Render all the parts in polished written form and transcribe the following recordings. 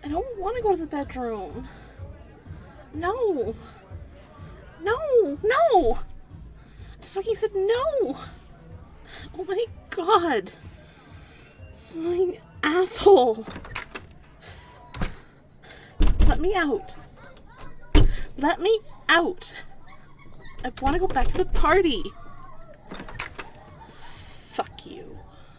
I don't want to go to the bedroom. No. No. No. I fucking said no. Oh my god. My asshole. Let me out. Let me out. I want to go back to the party. Fuck you.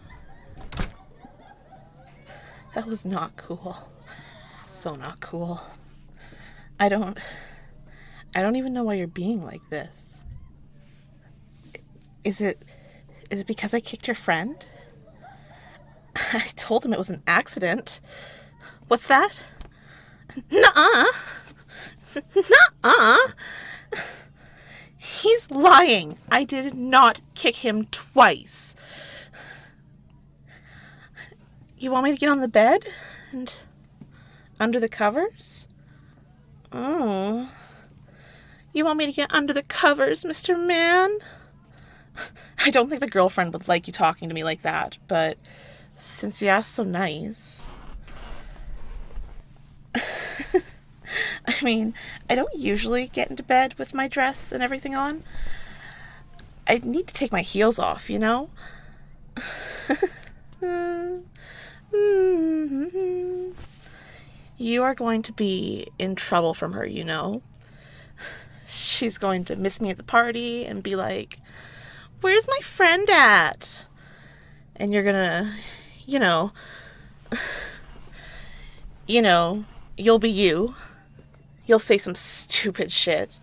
That was not cool. So not cool. I don't even know why you're being like this. Is it because I kicked your friend? I told him it was an accident. What's that? Nuh-uh. Nuh-uh. He's lying. I did not kick him twice. You want me to get on the bed? And under the covers? Oh. You want me to get under the covers, Mr. Man? I don't think the girlfriend would like you talking to me like that, but since you asked so nice. I mean, I don't usually get into bed with my dress and everything on. I need to take my heels off, you know? You are going to be in trouble from her, you know? She's going to miss me at the party and be like, "Where's my friend at?" And you're gonna, you know, you'll be you. You'll say some stupid shit.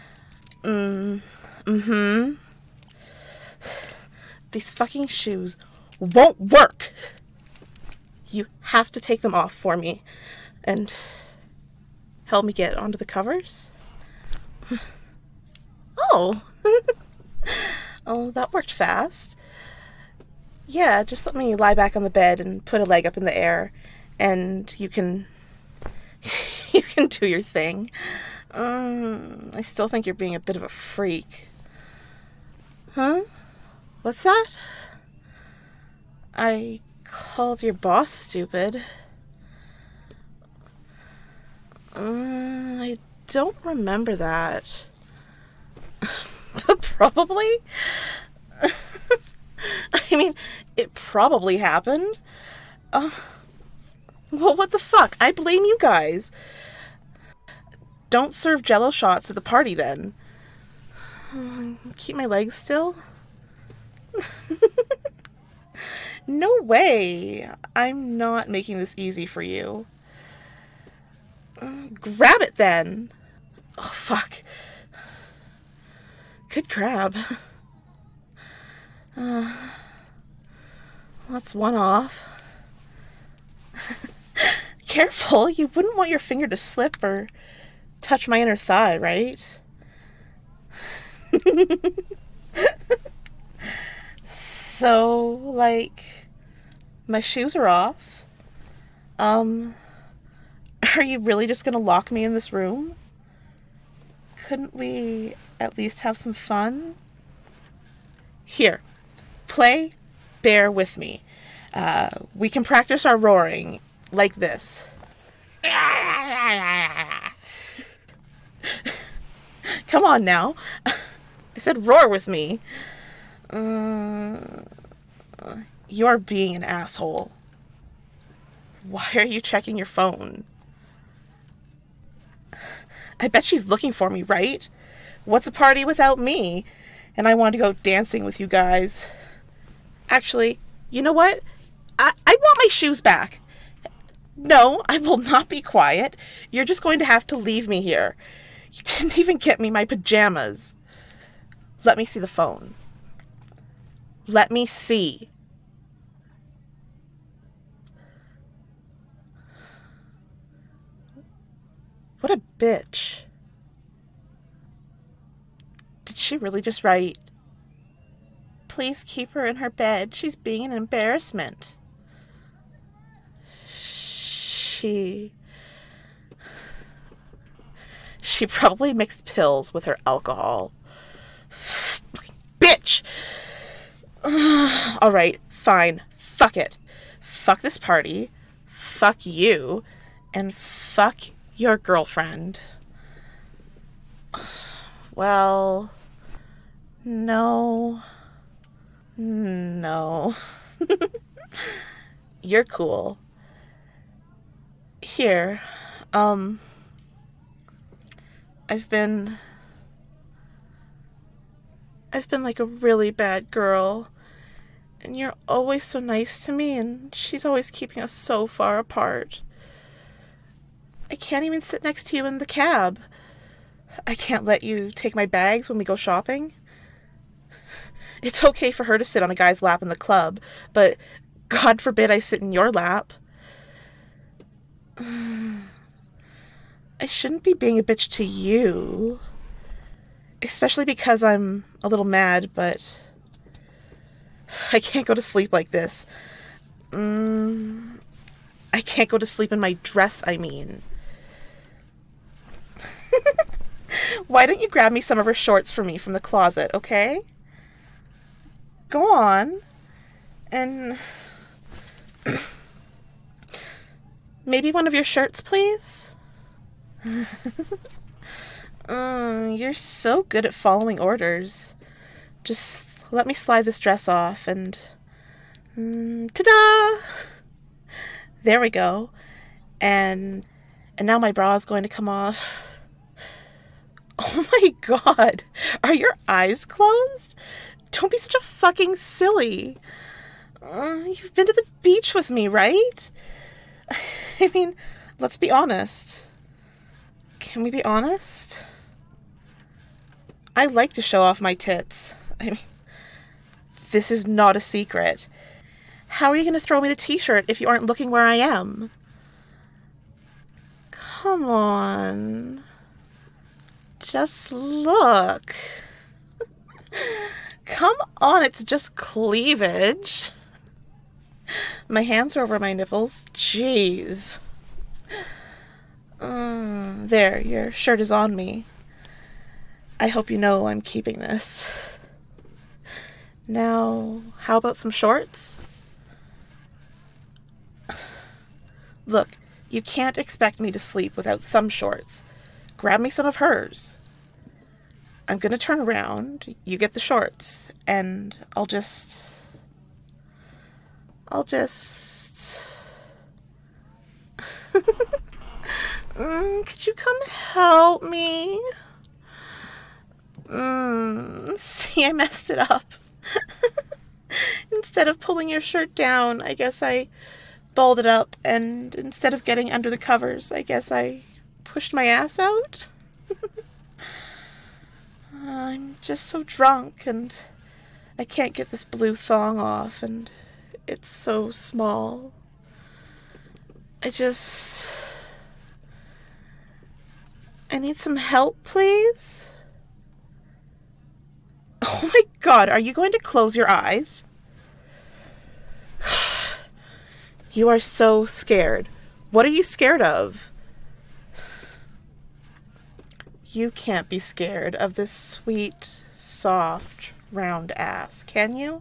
These fucking shoes won't work. You have to take them off for me and help me get onto the covers. Oh. Oh, that worked fast. Yeah, just let me lie back on the bed and put a leg up in the air, and you can do your thing. I still think you're being a bit of a freak. Huh? What's that? I called your boss stupid. I don't remember that. But probably? I mean, it probably happened. Well, what the fuck? I blame you guys. Don't serve Jell-O shots at the party then. Keep my legs still? No way. I'm not making this easy for you. Grab it then. Oh, fuck. Good grab. That's one off. Careful, you wouldn't want your finger to slip or touch my inner thigh, right? So, like, my shoes are off. Are you really just gonna lock me in this room? Couldn't we at least have some fun? Here, play Bear With Me. We can practice our roaring like this. Come on now. I said roar with me. You're being an asshole. Why are you checking your phone? I bet she's looking for me, right? What's a party without me? And I want to go dancing with you guys. Actually, you know what? I want my shoes back. No, I will not be quiet. You're just going to have to leave me here. You didn't even get me my pajamas. Let me see the phone. Let me see. What a bitch. Did she really just write, "Please keep her in her bed. She's being an embarrassment"? She probably mixed pills with her alcohol. Bitch! Alright, fine. Fuck it. Fuck this party. Fuck you. And fuck your girlfriend. Well, no. No. You're cool. Here, I've been like a really bad girl, and you're always so nice to me, and she's always keeping us so far apart. I can't even sit next to you in the cab. I can't let you take my bags when we go shopping. It's okay for her to sit on a guy's lap in the club, but God forbid I sit in your lap. I shouldn't be being a bitch to you. Especially because I'm a little mad, but I can't go to sleep like this. I can't go to sleep in my dress, I mean. Why don't you grab me some of her shorts for me from the closet, okay? Go on. And maybe one of your shirts, please? You're so good at following orders. Just let me slide this dress off and... ta-da! There we go. And now my bra is going to come off. Oh my God. Are your eyes closed? Don't be such a fucking silly. You've been to the beach with me, right? I mean, let's be honest. Can we be honest? I like to show off my tits. I mean, this is not a secret. How are you going to throw me the t-shirt if you aren't looking where I am? Come on. Just look. Come on, it's just cleavage. My hands are over my nipples. Jeez. There, your shirt is on me. I hope you know I'm keeping this. Now, how about some shorts? Look, you can't expect me to sleep without some shorts. Grab me some of hers. I'm gonna turn around, you get the shorts, and I'll just... could you come help me? See, I messed it up. Instead of pulling your shirt down, I guess I balled it up, and instead of getting under the covers, I guess I pushed my ass out. I'm just so drunk, and I can't get this blue thong off, and it's so small. I need some help, please? Oh my God, are you going to close your eyes? You are so scared. What are you scared of? You can't be scared of this sweet, soft, round ass, can you?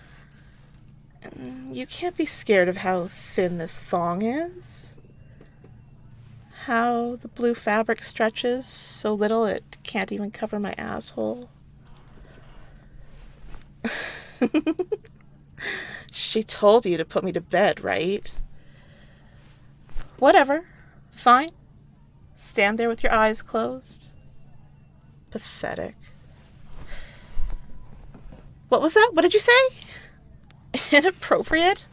You can't be scared of how thin this thong is. How the blue fabric stretches so little it can't even cover my asshole. She told you to put me to bed, right? Whatever. Fine. Stand there with your eyes closed. Pathetic. What was that? What did you say? Inappropriate?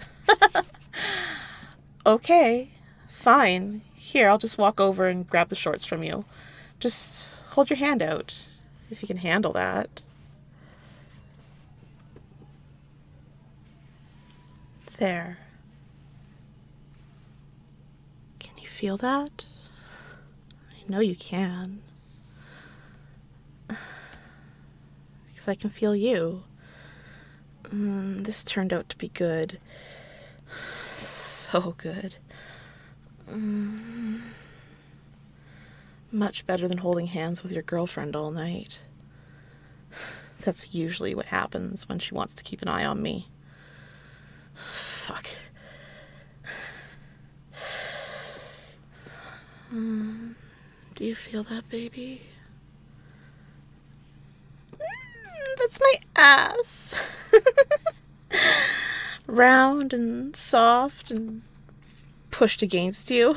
Okay. Fine. Here, I'll just walk over and grab the shorts from you. Just hold your hand out, if you can handle that. There. Can you feel that? I know you can. Because I can feel you. This turned out to be good. So good. Much better than holding hands with your girlfriend all night. That's usually what happens when she wants to keep an eye on me. Fuck. Do you feel that, baby? That's my ass. Round and soft and pushed against you.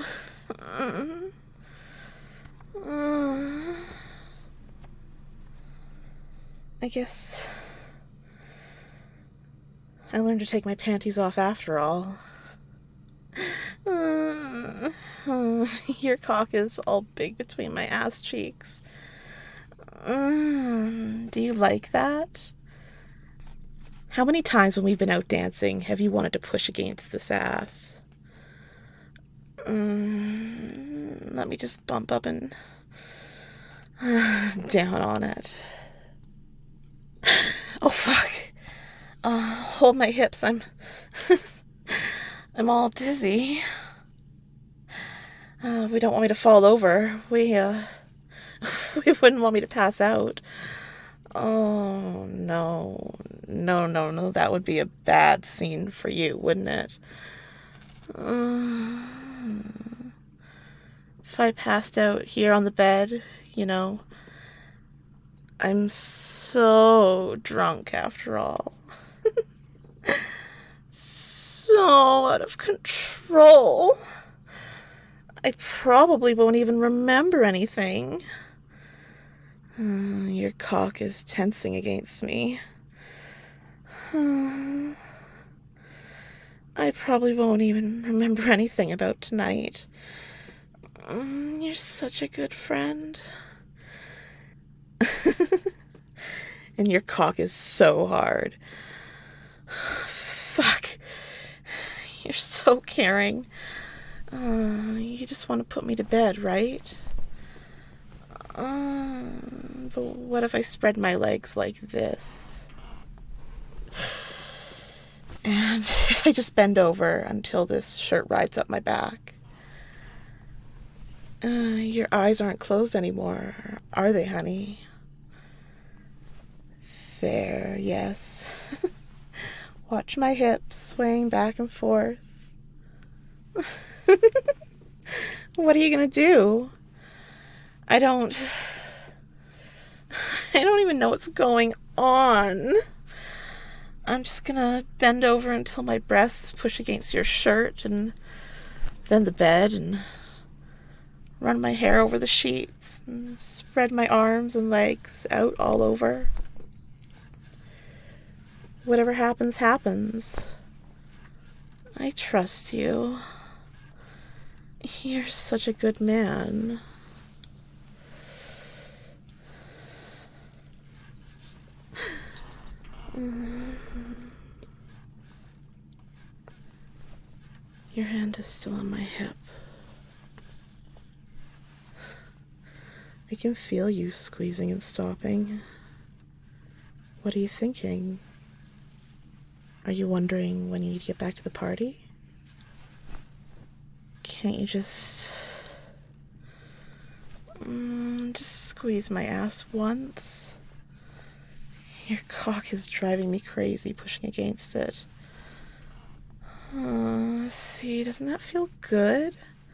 I guess I learned to take my panties off after all. Your cock is all big between my ass cheeks. Do you like that? How many times when we've been out dancing have you wanted to push against this ass? Let me just bump up and down on it. Oh, fuck. Hold my hips. I'm all dizzy. We don't want me to fall over. We wouldn't want me to pass out. Oh, no. No. That would be a bad scene for you, wouldn't it? If I passed out here on the bed, I'm so drunk after all. So out of control. I probably won't even remember anything. Your cock is tensing against me. I probably won't even remember anything about tonight. You're such a good friend. And your cock is so hard. Fuck. You're so caring. You just want to put me to bed, right? But what if I spread my legs like this? And if I just bend over until this shirt rides up my back? Your eyes aren't closed anymore, are they, honey? There, yes. Watch my hips swaying back and forth. What are you gonna do? I don't even know what's going on. I'm just gonna bend over until my breasts push against your shirt and then the bed and run my hair over the sheets and spread my arms and legs out all over. Whatever happens, happens. I trust you. You're such a good man. Your hand is still on my hip. I can feel you squeezing and stopping. What are you thinking? Are you wondering when you need to get back to the party? Can't you just squeeze my ass once? Your cock is driving me crazy, pushing against it. See, doesn't that feel good?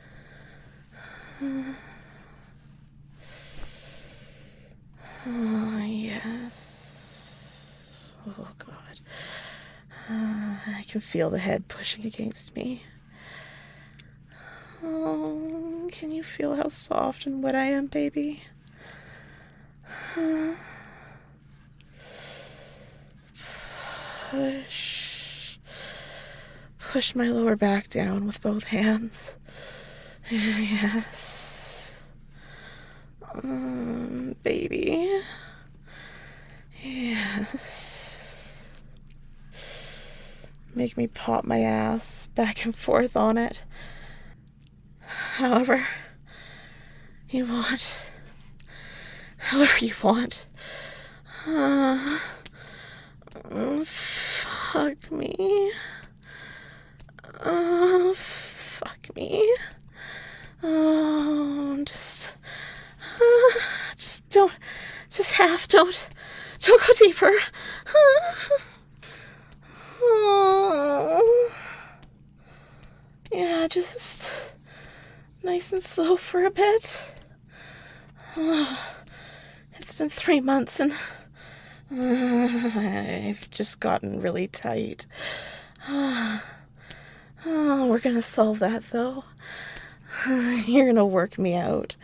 Yes. Oh, God. I can feel the head pushing against me. Oh, can you feel how soft and wet I am, baby? Push my lower back down with both hands. Yes. Baby. Yes. Make me pop my ass back and forth on it. However you want. However you want. Fuck me. Fuck me. Don't go deeper. Yeah, just Nice and slow for a bit. Oh, it's been 3 months and I've just gotten really tight. Oh, we're gonna solve that though. You're gonna work me out.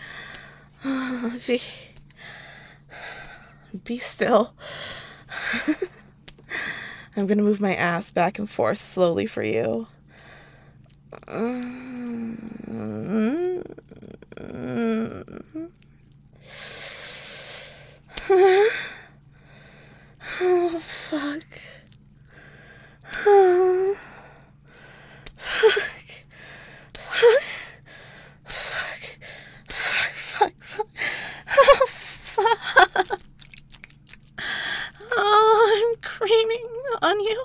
Be still. I'm gonna move my ass back and forth slowly for you. Oh, fuck. Oh, fuck. Fuck. Fuck. Fuck. Oh, fuck. Oh, I'm creaming on you.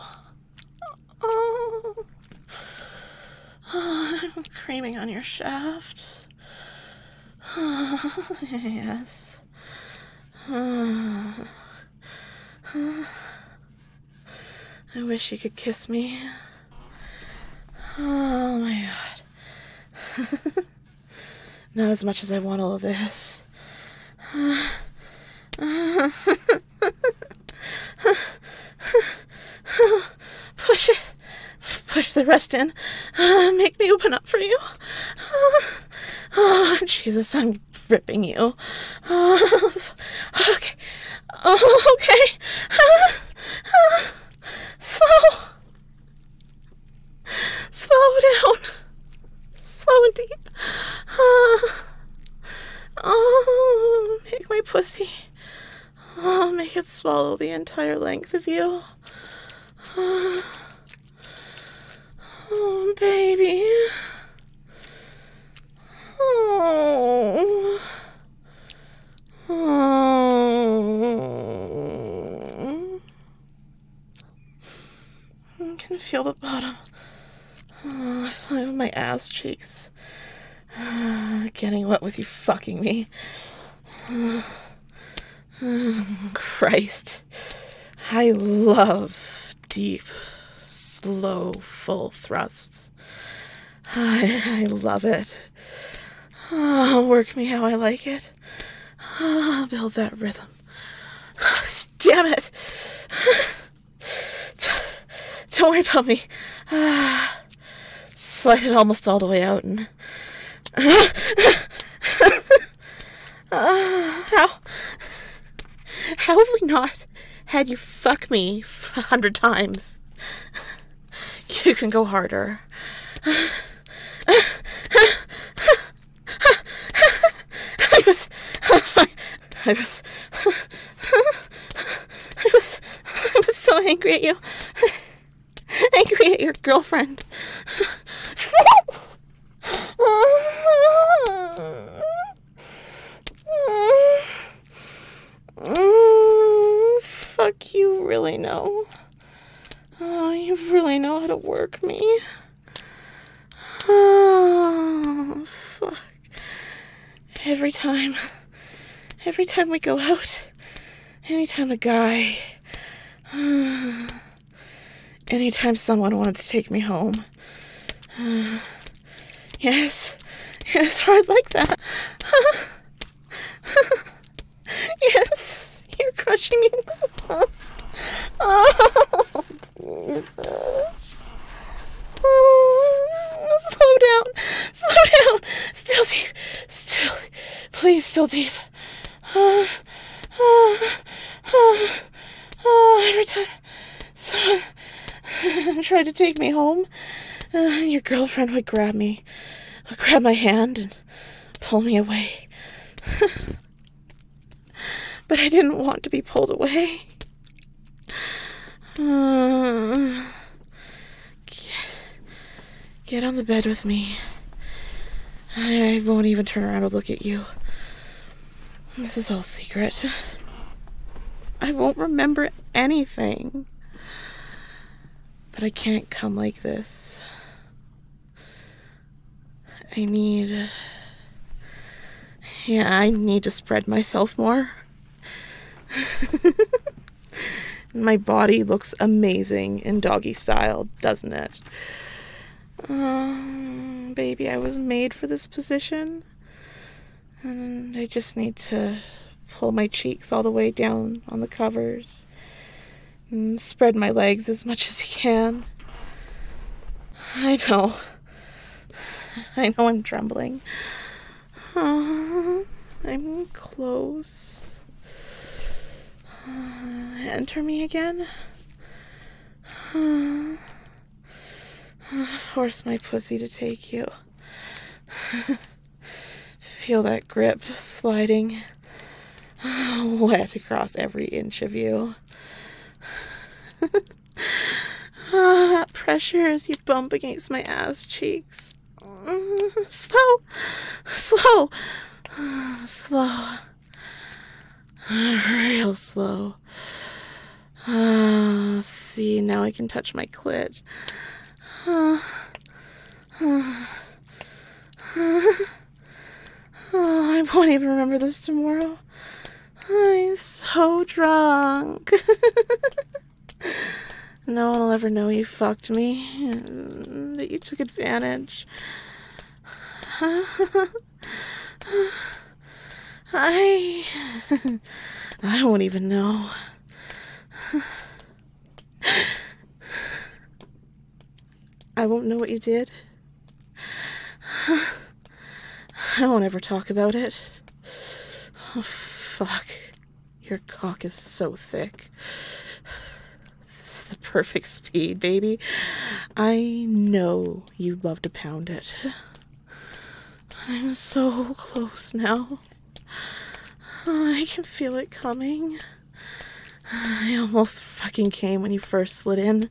Oh. Oh, I'm creaming on your shaft. Oh, yes. Oh. I wish you could kiss me. Oh my god. Not as much as I want all of this. Push it. Push the rest in. Make me open up for you. Oh, Jesus, I'm ripping you. Okay. Oh, okay. Slow down. Slow and deep. Oh, make my pussy. Oh, make it swallow the entire length of you. Oh, baby. Oh. Oh. I can feel the bottom of my ass cheeks getting wet with you fucking me. Christ. I love deep, slow, full thrusts. I love it. Oh, work me how I like it. Oh, build that rhythm. Damn it. Don't worry about me. Slide it almost all the way out and... How have we not had you fuck me 100 times? You can go harder. I was so angry at you. Angry at your girlfriend. Fuck, you really know. Oh, you really know how to work me. Oh, fuck. Every time we go out, anytime a guy, anytime someone wanted to take me home, yes, it's hard like that. Yes, you're crushing me. Oh, Jesus. Oh, slow down, still deep, please, still deep. Every time someone tried to take me home, your girlfriend would grab my hand and pull me away. But I didn't want to be pulled away. Get on the bed with me. I won't even turn around to look at you. This is all secret. I won't remember anything. But I can't come like this. I need to spread myself more. My body looks amazing in doggy style, doesn't it? baby, I was made for this position. And I just need to pull my cheeks all the way down on the covers and spread my legs as much as you can. I know I'm trembling. I'm close. Enter me again. Force my pussy to take you. Feel that grip sliding wet across every inch of you. That pressure as you bump against my ass cheeks. Slow. Real slow. See, now I can touch my clit. I won't even remember this tomorrow. I'm so drunk. No one will ever know you fucked me, that you took advantage. I won't even know. I won't know what you did. I won't ever talk about it. Oh, fuck. Your cock is so thick. This is the perfect speed, baby. I know you'd love to pound it. I'm so close now. I can feel it coming. I almost fucking came when you first slid in.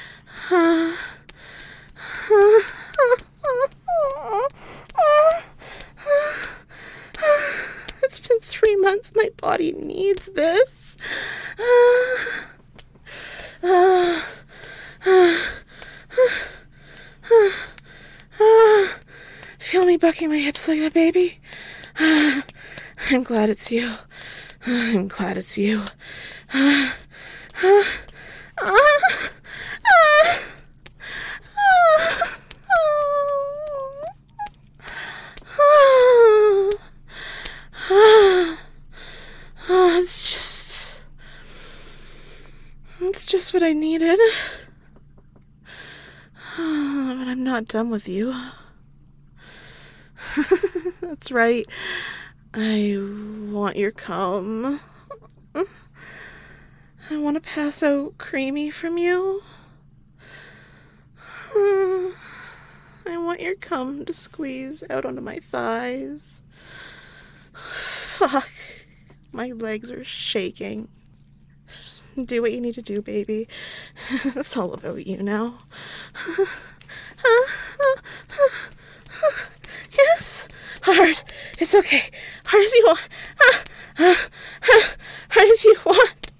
It's been 3 months. My body needs this. Feel me bucking my hips like that, baby? I'm glad it's you. I'm glad it's you. It's just what I needed. But I'm not done with you. That's right. I want your cum. I want to pass out creamy from you. I want your cum to squeeze out onto my thighs. Fuck. My legs are shaking. Do what you need to do, baby. It's all about you now. Yes. Hard. It's okay. Hard as you want. Hard as you want.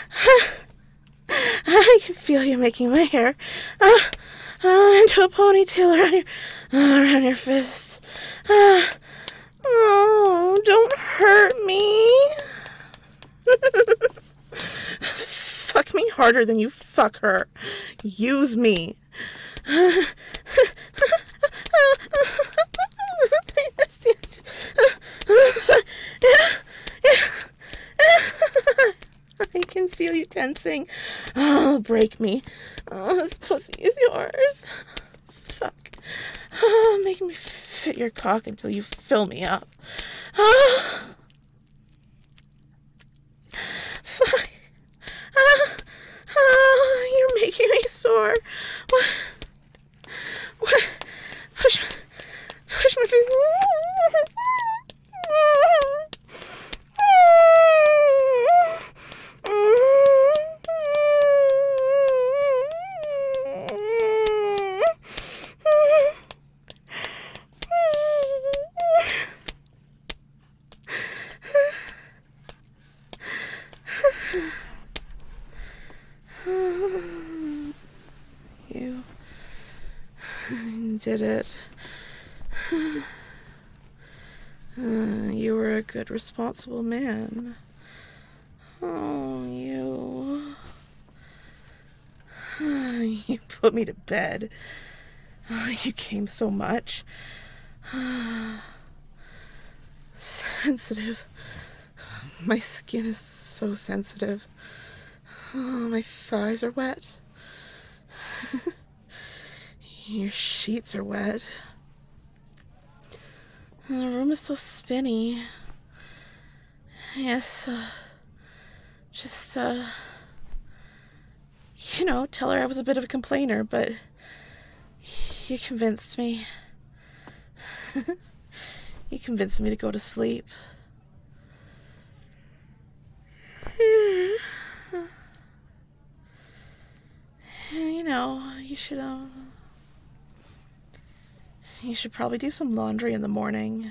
I can feel you making my hair into a ponytail around your fists. Oh, don't hurt me. Fuck me harder than you fuck her. Use me. I can feel you tensing. Oh, break me. Oh, this pussy is yours. Fuck. Oh, make me fit your cock until you fill me up. Oh. Fuck. You're making me sore. What? Push my face. You did it. You were a good, responsible man. Oh, you put me to bed. You came so much. Sensitive. My skin is so sensitive. Oh, my thighs are wet. Your sheets are wet. And the room is so spinny. Yes, just, tell her I was a bit of a complainer, but you convinced me. You convinced me to go to sleep. You should probably do some laundry in the morning.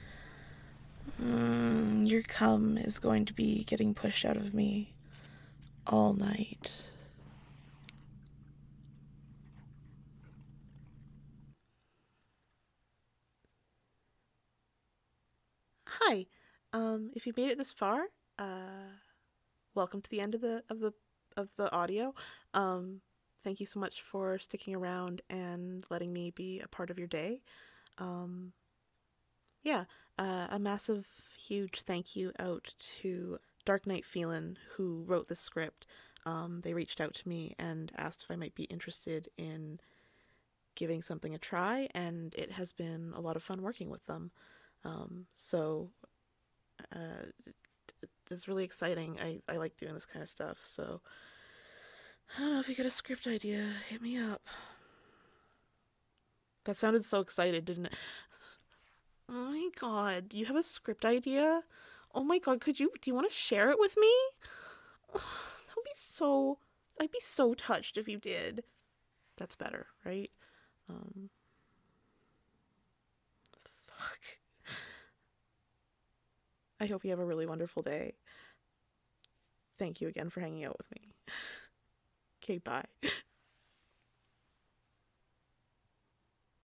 Your cum is going to be getting pushed out of me all night. Hi. If you made it this far, welcome to the end of the audio. Thank you so much for sticking around and letting me be a part of your day. A massive, huge thank you out to Dark Knight Phelan, who wrote the script. They reached out to me and asked if I might be interested in giving something a try, and it has been a lot of fun working with them. It's really exciting. I like doing this kind of stuff, so I don't know, if you got a script idea, hit me up. That sounded so excited, didn't it? Oh my god, you have a script idea? Oh my god, do you want to share it with me? I'd be so touched if you did. That's better, right? Fuck. I hope you have a really wonderful day. Thank you again for hanging out with me. Okay, bye.